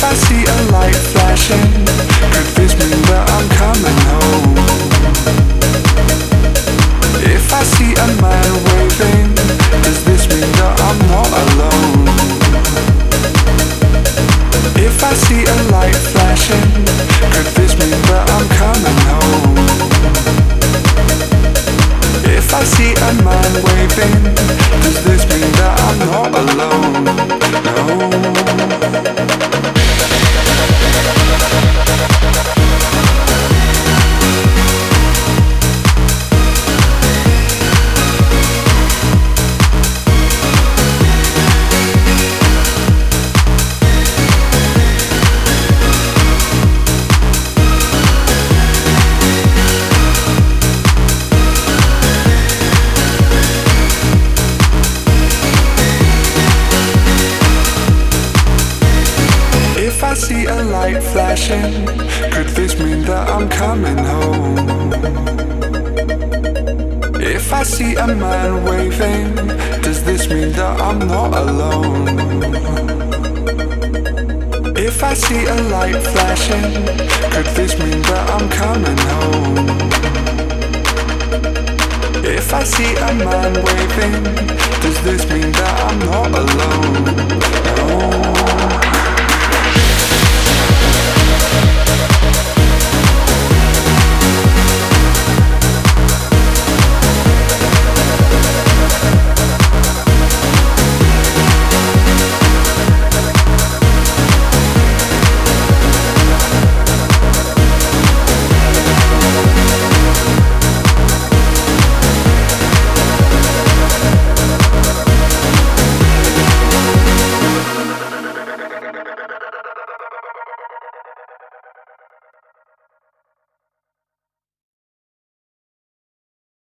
If I see a light flashing, could this mean that I'm coming home? If I see a man waving, does this mean that I'm not alone? If I see a light flashing, could this mean that I'm coming home? If I see a man waving, does this mean that I'm not alone? No. If I see a light flashing, could this mean that I'm coming home? If I see a man waving, does this mean that I'm not alone? If I see a light flashing, could this mean that I'm coming home? If I see a man waving, does this mean that I'm not alone? No.